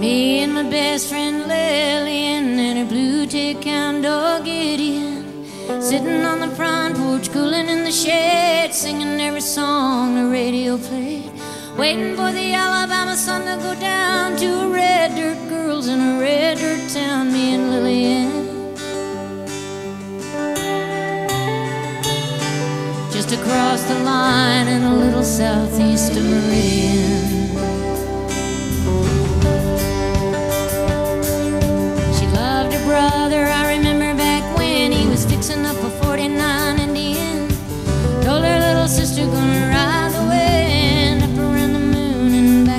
Me and my best friend Lillian and her blue tick hound dog Gideon, sitting on the front porch, cooling in the shade, singing every song the radio played, waiting for the Alabama sun to go down. Two red dirt girls in a red dirt town, me and Lillian, just across the line in a little southeast of Meridian.